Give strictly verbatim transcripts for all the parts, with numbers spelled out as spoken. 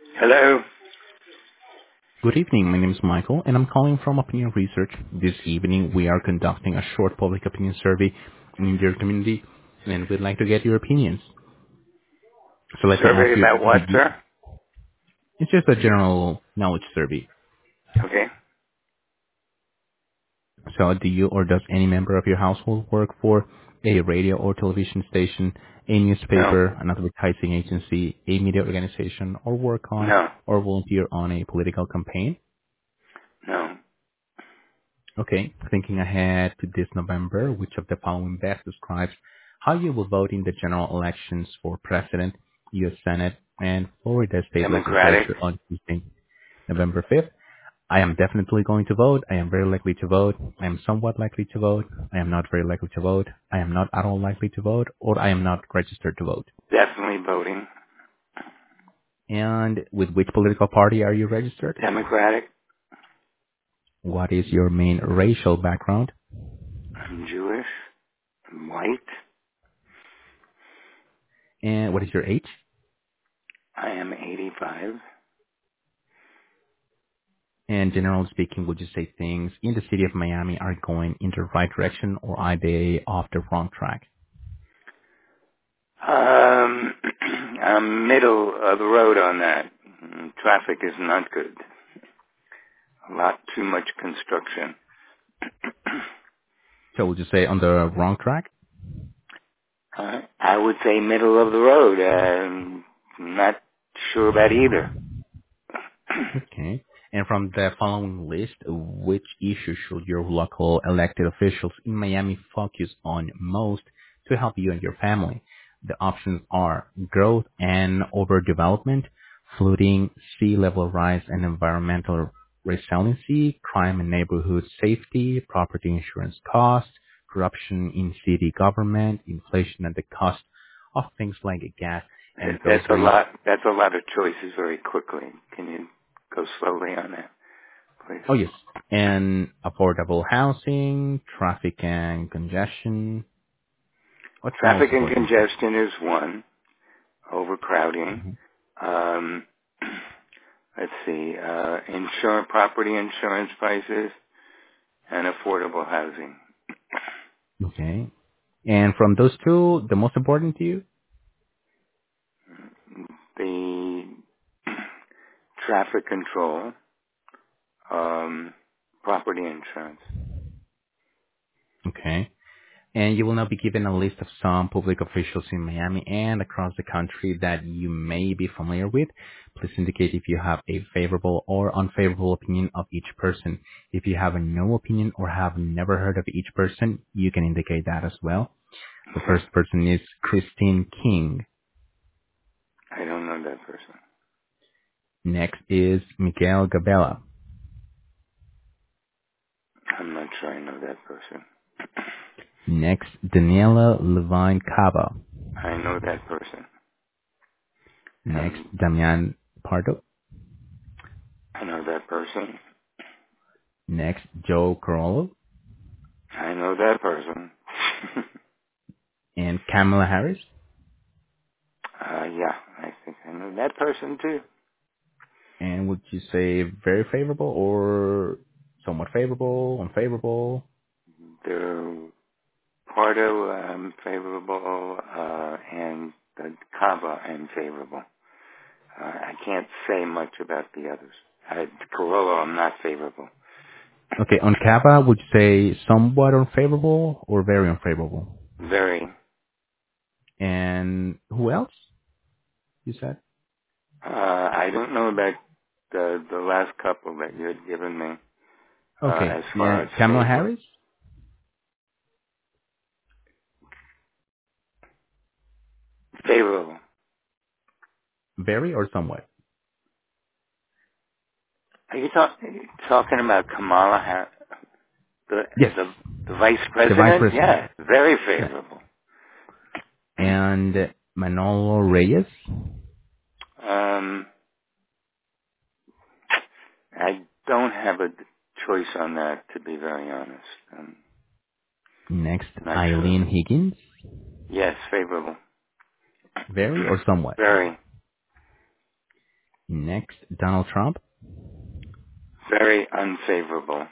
Hello? Good evening. My name is Michael, and I'm calling from Opinion Research. This evening, we are conducting a short public opinion survey in your community, and we'd like to get your opinions. So let me ask Survey you, about what, did you, sir? it's just a general knowledge survey. Okay. So do you or does any member of your household work for a radio or television station, a No. newspaper, an advertising agency, a media organization, or work on No. or volunteer on a political campaign? No. Okay, thinking ahead to this November, which of the following best describes how you will vote in the general elections for President, U S. Senate, and Florida State Democratic. Legislature on Tuesday, November fifth? I am definitely going to vote. I am very likely to vote. I am somewhat likely to vote. I am not very likely to vote. I am not at all likely to vote, or I am not registered to vote. Definitely voting. And with which political party are you registered? Democratic. What is your main racial background? I'm Jewish. I'm white. And what is your age? I am eighty-five. And generally speaking, would you say things in the city of Miami are going in the right direction, or are they off the wrong track? Um, I'm middle of the road on that. Mm, Traffic is not good. A lot too much construction. So would you say on the wrong track? uh, I would say middle of the road. Um, not sure about either. Okay. And from the following list, which issue should your local elected officials in Miami focus on most to help you and your family? The options are growth and overdevelopment, flooding, sea level rise and environmental resiliency, crime and neighborhood safety, property insurance costs, corruption in city government, inflation and the cost of things like gas and That's a groceries. lot. That's a lot of choices very quickly. Can you go slowly on that, please? Oh, yes. And affordable housing, traffic and congestion. What's the most Traffic and important to congestion is one. you? Overcrowding. hmm Um, let's see. Uh, insurance, property insurance prices, and affordable housing. Okay. And from those two, the most important to you? The traffic control. Um, property insurance. Okay. And you will now be given a list of some public officials in Miami and across the country that you may be familiar with. Please indicate if you have a favorable or unfavorable opinion of each person. If you have a no opinion or have never heard of each person, you can indicate that as well. The Okay. first person is Christine King. I don't know that person. Next is Miguel Gabela. I'm not sure I know that person. Next, Daniela Levine Cava. I know that person. Next, Um, Damian Pardo. I know that person. Next, Joe Carollo. I know that person. And Kamala Harris. uh, yeah, I think I know that person too. And would you say very favorable or somewhat favorable, unfavorable? The Porto, I'm favorable, uh, and the Cava, I'm favorable. Uh, I can't say much about the others. Uh, Corolla, I'm not favorable. Okay, on Cava, would you say somewhat unfavorable or very unfavorable? Very. And who else? You said? Uh, I don't know about the the last couple that you had given me uh, Okay, as far and as Kamala favor. Harris? Favorable. Very or somewhat? Are you talk, talking about Kamala Harris, the, Yes, the the vice the vice president? president. Yeah, very Yeah. favorable. And Manolo Reyes. Um, I don't have a choice on that, to be very honest. I'm Next, not sure. Eileen Higgins. Yes, favorable. Very or somewhat. Very. Next, Donald Trump. Very unfavorable.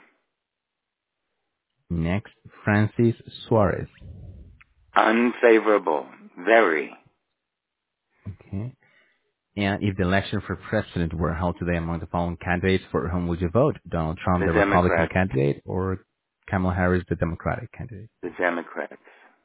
Next, Francis Suarez. Unfavorable. Very. Okay. And if the election for president were held today among the following candidates, for whom would you vote? Donald Trump, The the Republican Democrats. candidate, or Kamala Harris, the Democratic candidate? The Democrats.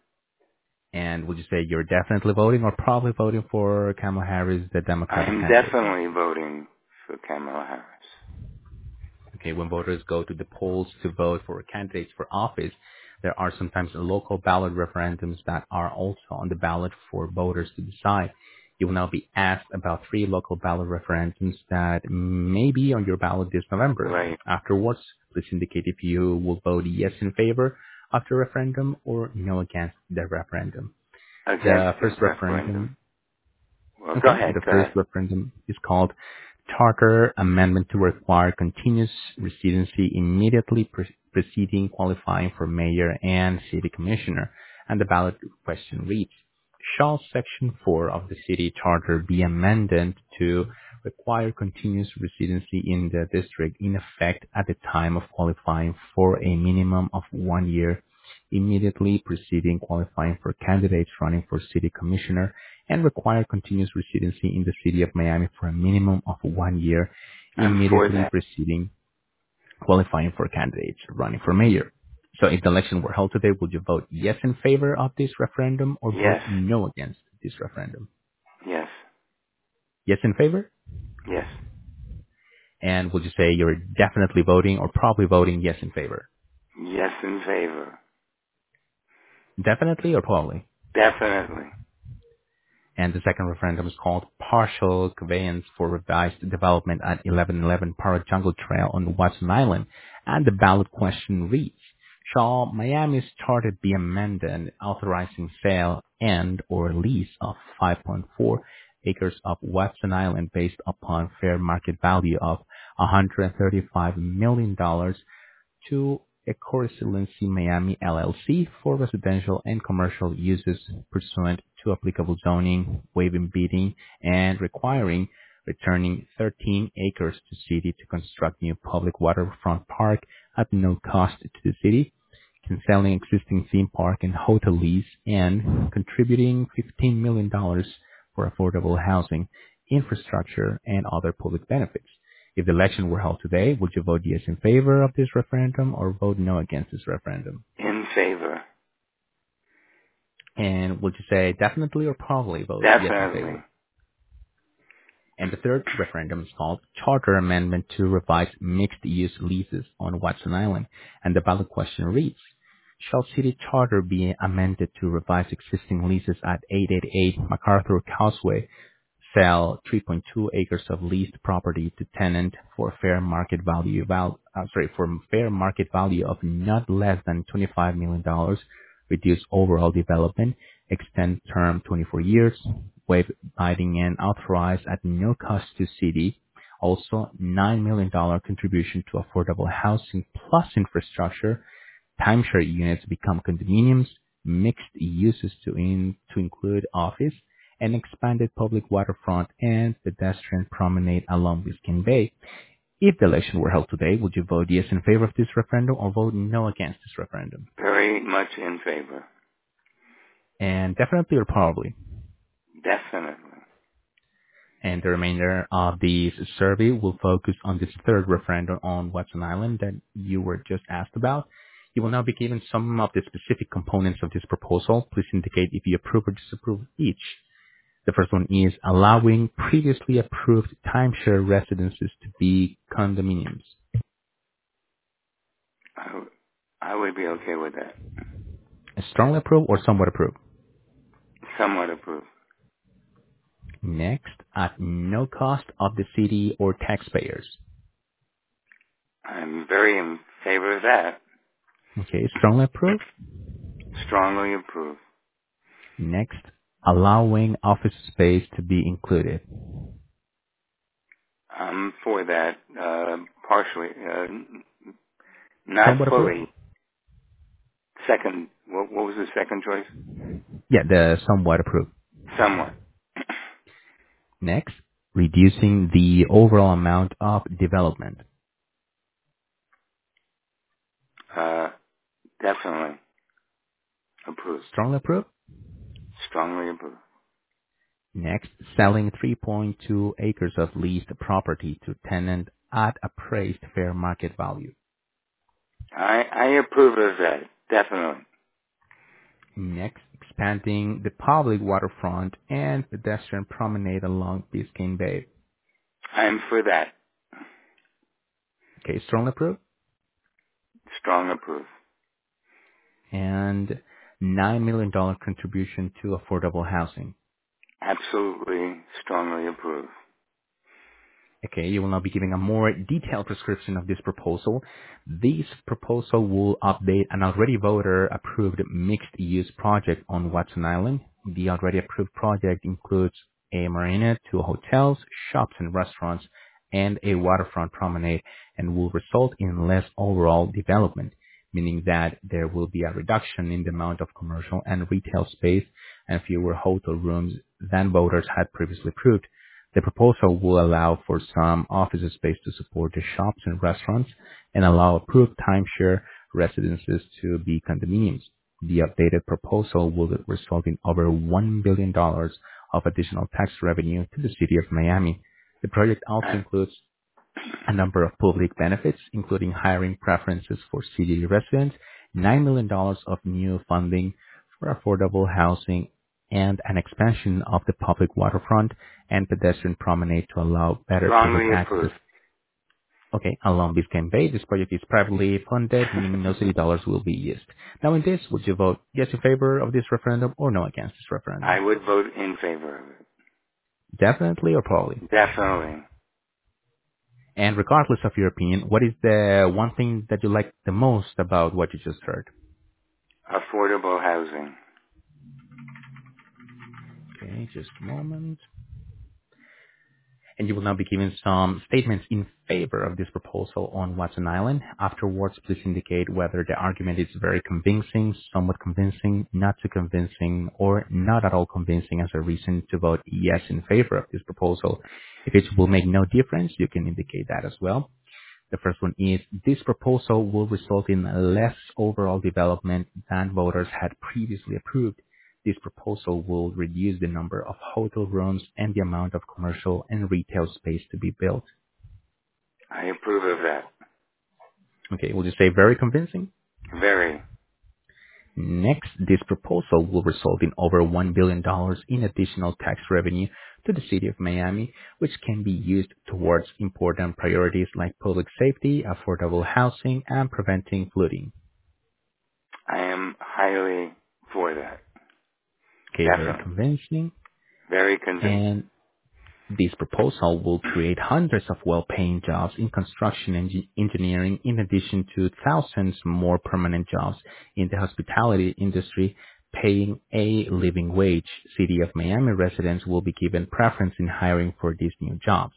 And would you say you're definitely voting or probably voting for Kamala Harris, the Democratic I'm candidate? definitely voting for Kamala Harris. Okay, when voters go to the polls to vote for candidates for office, there are sometimes local ballot referendums that are also on the ballot for voters to decide. You will now be asked about three local ballot referendums that may be on your ballot this November. Right. Afterwards, please indicate if you will vote yes in favor of the referendum or no against the referendum. Against The the first referendum. referendum Well, go Okay. ahead. The Go first ahead. referendum is called Charter Amendment to require continuous residency immediately pre- preceding qualifying for mayor and city commissioner. And the ballot question reads, shall Section four of the city charter be amended to require continuous residency in the district in effect at the time of qualifying for a minimum of one year immediately preceding qualifying for candidates running for city commissioner and require continuous residency in the city of Miami for a minimum of one year I'm for immediately that. preceding qualifying for candidates running for mayor. So if the election were held today, would you vote yes in favor of this referendum or vote Yes. no against this referendum? Yes. Yes in favor? Yes. And would you say you're definitely voting or probably voting yes in favor? Yes in favor. Definitely or probably? Definitely. And the second referendum is called Partial Conveyance for Revised Development at eleven eleven Parrot Jungle Trail on Watson Island. And the ballot question reads, shall Miami's charter be amended authorizing sale and or lease of five point four acres of Watson Island based upon fair market value of one hundred thirty-five million dollars to Ecoresiliencia Miami L L C for residential and commercial uses pursuant to applicable zoning, waiving bidding, and requiring returning thirteen acres to city to construct new public waterfront park at no cost to the city, canceling existing theme park and hotel lease, and contributing fifteen million dollars for affordable housing, infrastructure, and other public benefits. If the election were held today, would you vote yes in favor of this referendum or vote no against this referendum? In favor. And would you say definitely or probably vote yes in Definitely. favor? And the third referendum is called Charter Amendment to Revise Mixed-Use Leases on Watson Island. And the ballot question reads, shall city charter be amended to revise existing leases at eight eighty-eight MacArthur Causeway, sell three point two acres of leased property to tenant for fair market value, val, uh, sorry, for fair market value of not less than twenty-five million dollars, reduce overall development, extend term twenty-four years, waive bidding and authorize at no cost to city, also nine million dollars contribution to affordable housing plus infrastructure, timeshare units become condominiums, mixed uses to, in, to include office, and expanded public waterfront and pedestrian promenade along Biscayne Bay. If the election were held today, would you vote yes in favor of this referendum or vote no against this referendum? Very much in favor. And definitely or probably. Definitely. And the remainder of this survey will focus on this third referendum on Watson Island that you were just asked about. You will now be given some of the specific components of this proposal. Please indicate if you approve or disapprove each. The first one is allowing previously approved timeshare residences to be condominiums. I, w- I would be okay with that. Strongly approved or somewhat approved? Somewhat approved. Next, at no cost of the city or taxpayers. I'm very in favor of that. Okay, strongly approved. Strongly approved. Next, allowing office space to be included. I'm for that. Uh, partially. Uh, not Somewhat approved? fully. Second. What, what was the second choice? Yeah, the somewhat approved. Somewhat. Next, reducing the overall amount of development. Uh, definitely approved. Strongly approved. Strongly approved. Next, selling three point two acres of leased property to tenant at appraised fair market value. I, I approve of that. Definitely. Next, expanding the public waterfront and pedestrian promenade along Biscayne Bay. I'm for that. Okay, strongly approved. Strong approve. And nine million dollars contribution to affordable housing. Absolutely strongly approve. Okay, you will now be giving a more detailed description of this proposal. This proposal will update an already voter-approved mixed-use project on Watson Island. The already approved project includes a marina, two hotels, shops and restaurants, and a waterfront promenade, and will result in less overall development, meaning that there will be a reduction in the amount of commercial and retail space and fewer hotel rooms than voters had previously approved. The proposal will allow for some office space to support the shops and restaurants and allow approved timeshare residences to be condominiums. The updated proposal will result in over one billion dollars of additional tax revenue to the city of Miami. The project also I, includes a number of public benefits, including hiring preferences for city residents, nine million dollars of new funding for affordable housing, and an expansion of the public waterfront and pedestrian promenade to allow better public strongly access. approve. Okay, along Biscayne Bay, this project is privately funded, meaning no city dollars will be used. Now in this, would you vote yes in favor of this referendum or no against this I referendum? would vote in favor of it. Definitely or probably? Definitely. And regardless of your opinion, what is the one thing that you like the most about what you just heard? Affordable housing. Okay, just a moment. And you will now be given some statements in favor of this proposal on Watson Island. Afterwards, please indicate whether the argument is very convincing, somewhat convincing, not too convincing, or not at all convincing as a reason to vote yes in favor of this proposal. If it will make no difference, you can indicate that as well. The first one is this proposal will result in less overall development than voters had previously approved. This proposal will reduce the number of hotel rooms and the amount of commercial and retail space to be built. I approve of that. Okay, we'll just say very convincing. Very. Next, this proposal will result in over one billion dollars in additional tax revenue to the city of Miami, which can be used towards important priorities like public safety, affordable housing, and preventing flooding. I am highly for that. Okay, very Definitely. convincing. Very convincing. And this proposal will create hundreds of well-paying jobs in construction and engi- engineering, in addition to thousands more permanent jobs in the hospitality industry, paying a living wage. City of Miami residents will be given preference in hiring for these new jobs.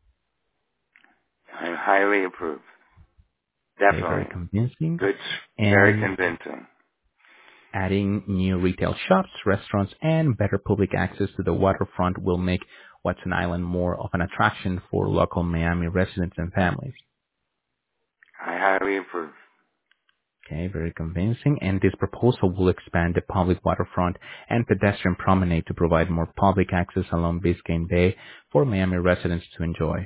I highly approve. Okay, very Definitely. convincing. Good. Very And convincing. adding new retail shops, restaurants, and better public access to the waterfront will make Watson Island more of an attraction for local Miami residents and families. I highly approve. Okay, very convincing. And this proposal will expand the public waterfront and pedestrian promenade to provide more public access along Biscayne Bay for Miami residents to enjoy.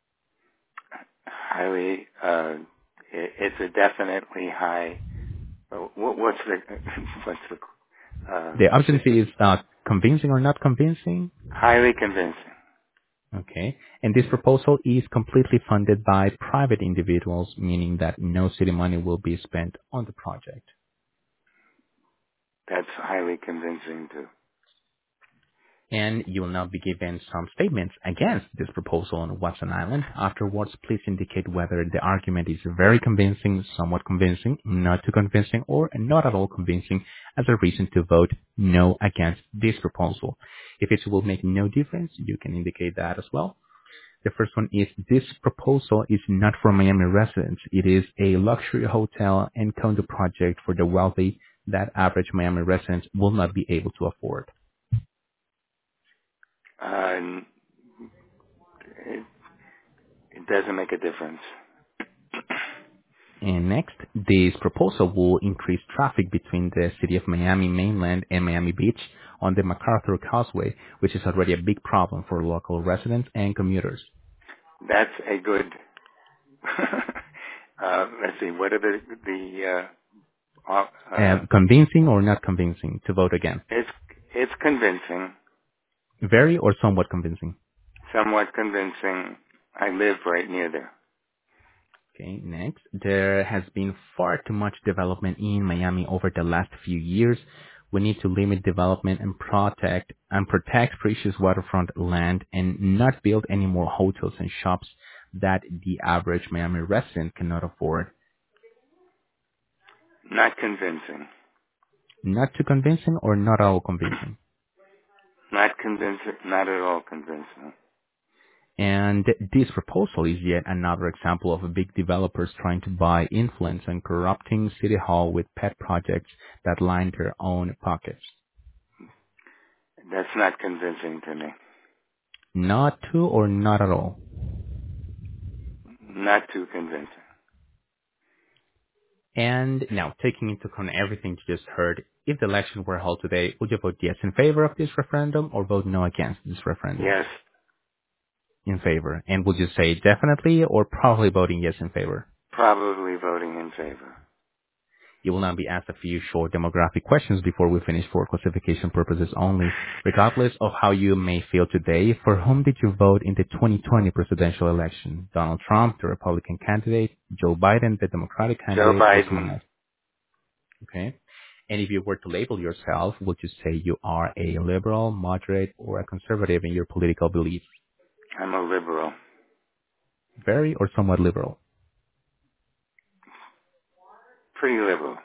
Highly, uh, it, it's a definitely high. uh, What, what's the, what's the, uh, The option C is uh, convincing or not convincing. highly convincing. Okay. And this proposal is completely funded by private individuals, meaning that no city money will be spent on the project. That's highly convincing too. And you will now be given some statements against this proposal on Watson Island. Afterwards, please indicate whether the argument is very convincing, somewhat convincing, not too convincing, or not at all convincing as a reason to vote no against this proposal. If it will make no difference, you can indicate that as well. The first one is this proposal is not for Miami residents. It is a luxury hotel and condo project for the wealthy that average Miami residents will not be able to afford. Uh, Doesn't make a difference. And next, this proposal will increase traffic between the city of Miami mainland and Miami Beach on the MacArthur Causeway, which is already a big problem for local residents and commuters. That's a good. uh, let's see. What are the the? Uh, uh, Uh, uh, convincing or not convincing to vote again? it's it's convincing, Very or somewhat convincing? somewhat convincing. I live right near there. Okay, next. There has been far too much development in Miami over the last few years. We need to limit development and protect and protect precious waterfront land and not build any more hotels and shops that the average Miami resident cannot afford. Not convincing. Not too convincing or not at all convincing? Not convincing. Not at all convincing. And this proposal is yet another example of big developers trying to buy influence and corrupting City Hall with pet projects that line their own pockets. That's not convincing to me. Not too or not at all? Not too convincing. And now, taking into account everything you just heard, if the election were held today, would you vote yes in favor of this referendum or vote no against this referendum? Yes. In favor. And would you say definitely or probably voting yes in favor? Probably voting in favor. You will now be asked a few short demographic questions before we finish for classification purposes only. Regardless of how you may feel today, for whom did you vote in the twenty twenty presidential election? Donald Trump, the Republican candidate, Joe Biden, the Democratic Joe candidate, or someone Biden. else? Okay. And if you were to label yourself, would you say you are a liberal, moderate, or a conservative in your political beliefs? I'm a liberal. Very or somewhat liberal? Pretty liberal.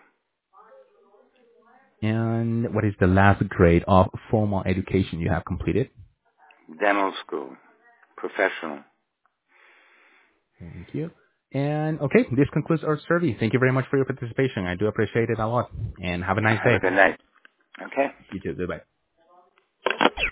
And what is the last grade of formal education you have completed? Dental school. Professional. Thank you. And okay, this concludes our survey. Thank you very much for your participation. I do appreciate it a lot. And have a nice Have a day. good night. Okay. You too. Goodbye.